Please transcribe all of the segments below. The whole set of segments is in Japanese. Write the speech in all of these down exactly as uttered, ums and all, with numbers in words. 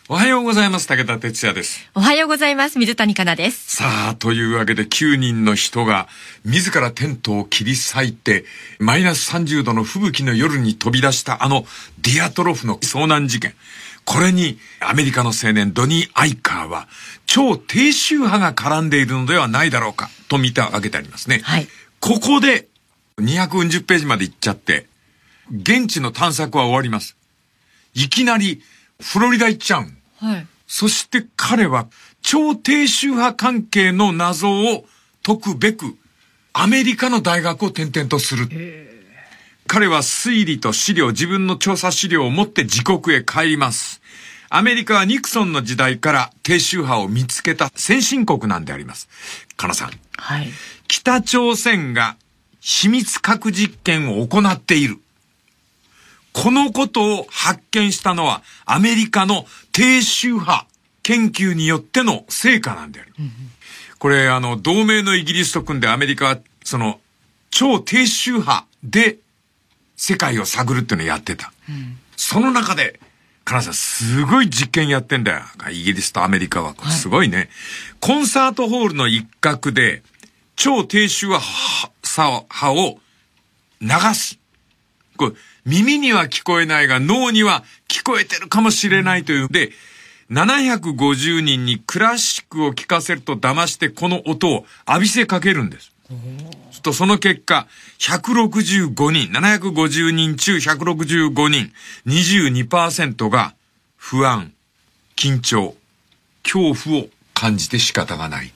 おはようございます。武田哲也です。 おはようございます。水谷香奈です。 さあ、というわけできゅうにんの人が自らテントを切り裂いてマイナスさんじゅうどの吹雪の夜に飛び出したあのディアトロフの遭難事件。これにアメリカの青年ドニー・アイカーは超低周波が絡んでいるのではないだろうかと見たわけでありますね。 はい。 ここでにひゃくうんじゅっページまで行っちゃって現地の探索は終わります。いきなりフロリダ行っちゃうん。 はい。 そして彼は超低周波関係の謎を解くべくアメリカの大学を転々とする。彼は推理と資料、自分の調査資料を持って自国へ帰ります。アメリカはニクソンの時代から低周波を見つけた先進国なんであります。かなさん。 はい。 北朝鮮が秘密核実験を行っている。このことを発見したのはアメリカの低周波研究によっての成果なんである。うん、これあの同盟のイギリスと組んでアメリカはその超低周波で世界を探るっていうのをやってた。うん、その中で金さんすごい実験やってんだよ。イギリスとアメリカはすごいね。はい、コンサートホールの一角で超低周波を流す。これ耳には聞こえないが脳には聞こえてるかもしれないという。で、ななひゃくごじゅうにんにクラシックを聴かせると騙してこの音を浴びせかけるんです。とその結果、ひゃくろくじゅうごにん、ななひゃくごじゅうにん中ひゃくろくじゅうごにん、にじゅうにパーセント が不安、緊張、恐怖を感じて仕方がない。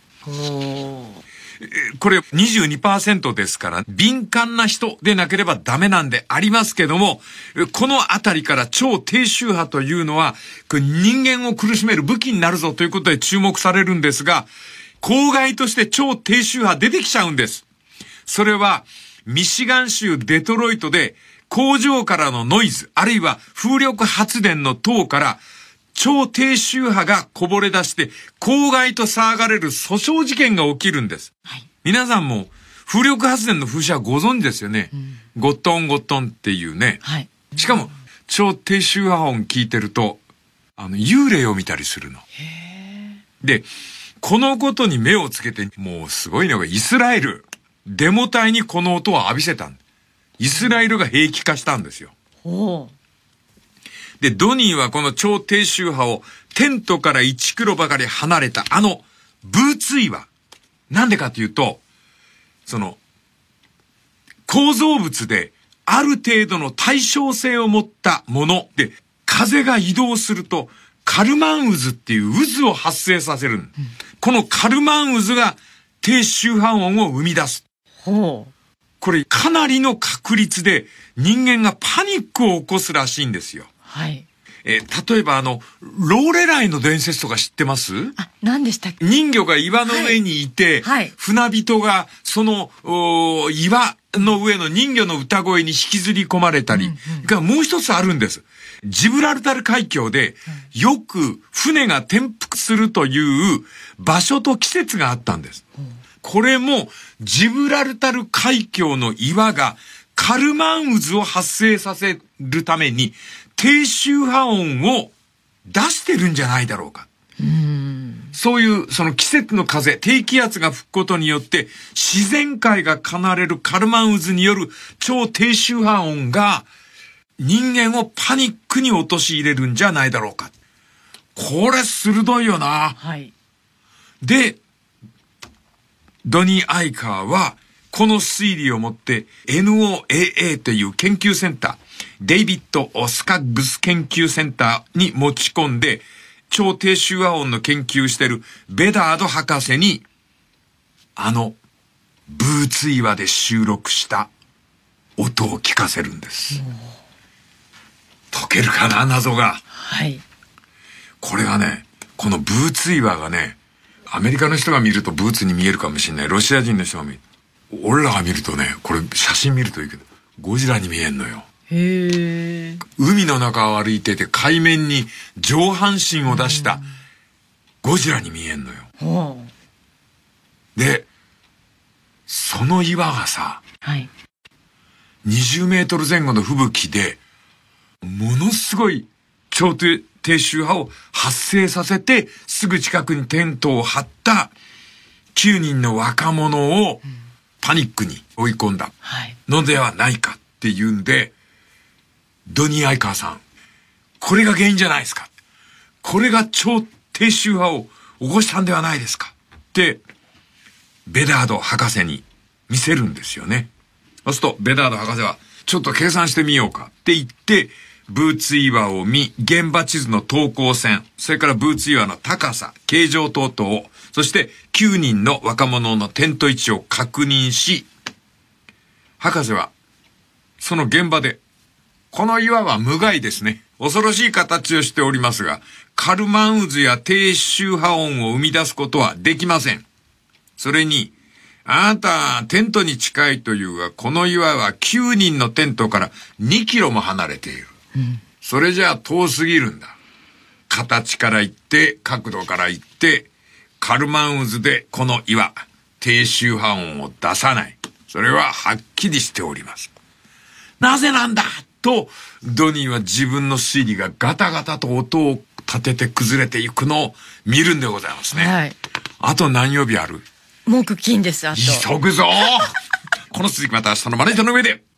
これ にじゅうにパーセント ですから敏感な人でなければダメなんでありますけども、このあたりから超低周波というのはこれ人間を苦しめる武器になるぞということで注目されるんですが、公害として超低周波出てきちゃうんです。それはミシガン州デトロイトで工場からのノイズあるいは風力発電の塔から超低周波がこぼれ出して公害と騒がれる訴訟事件が起きるんです。はい、皆さんも風力発電の風車ご存知ですよね。うん、ゴットンゴットンっていうね。はい、しかも超低周波音聞いてるとあの幽霊を見たりするの。へー。で、このことに目をつけてもうすごいのがイスラエルデモ隊にこの音を浴びせた。イスラエルが兵器化したんですよ。ほう。で、ドニーはこの超低周波をテントからいちキロばかり離れたあのブーツ岩。なんでかというと、その、構造物である程度の対称性を持ったもので、風が移動するとカルマン渦っていう渦を発生させる。うん、このカルマン渦が低周波音を生み出す。ほう。これかなりの確率で人間がパニックを起こすらしいんですよ。はい。えー、例えばあの、ローレライの伝説とか知ってます？ あ、何でしたっけ？ 人魚が岩の上にいて、はいはい、船人がその、岩の上の人魚の歌声に引きずり込まれたり、うんうん、がもう一つあるんです。ジブラルタル海峡で、よく船が転覆するという場所と季節があったんです。うん、これも、ジブラルタル海峡の岩がカルマン渦を発生させるために、低周波音を出してるんじゃないだろうか。うーん、そういうその季節の風、低気圧が吹くことによって自然界が奏でるカルマン渦による超低周波音が人間をパニックに陥れるんじゃないだろうか。これ鋭いよな。はい。で、ドニー・アイカーはこの推理をもって エヌオーエーエー という研究センター、デイビッド・スカッグス研究センターに持ち込んで、超低周波音の研究してるベダード博士に、あの、ブーツ岩で収録した音を聞かせるんです。解けるかな、謎が。はい。これがね、このブーツ岩がね、アメリカの人が見るとブーツに見えるかもしれない。ロシア人の人が見る。俺らが見るとね、これ写真見るといいけど、ゴジラに見えんのよ。へー。海の中を歩いてて海面に上半身を出したゴジラに見えんのよ。で、その岩がさ、はい、にじゅうメートル前後の吹雪でものすごい超低低周波を発生させて、すぐ近くにテントを張ったきゅうにんの若者をパニックに追い込んだのではないかっていうんで、ドニー・アイカーさん、これが原因じゃないですか。これが超低周波を起こしたんではないですかって、ベダード博士に見せるんですよね。そうすると、ベダード博士は、ちょっと計算してみようかって言って、ブーツ岩を見、現場地図の等高線、それからブーツ岩の高さ、形状等々を、そしてきゅうにんの若者のテント位置を確認し、博士は、その現場で、この岩は無害ですね。恐ろしい形をしておりますが、カルマン渦や低周波音を生み出すことはできません。それに、あなた、テントに近いというが、この岩はきゅうにんのテントからにキロも離れている。うん、それじゃあ遠すぎるんだ。形から言って、角度から言って、カルマン渦でこの岩、低周波音を出さない。それははっきりしております。なぜなんだと、ドニーは自分の推理がガタガタと音を立てて崩れていくのを見るんでございますね。はい。あと何曜日ある？ 木金です、あと。 急ぐぞこの続きまた明日のマネージャーの上で。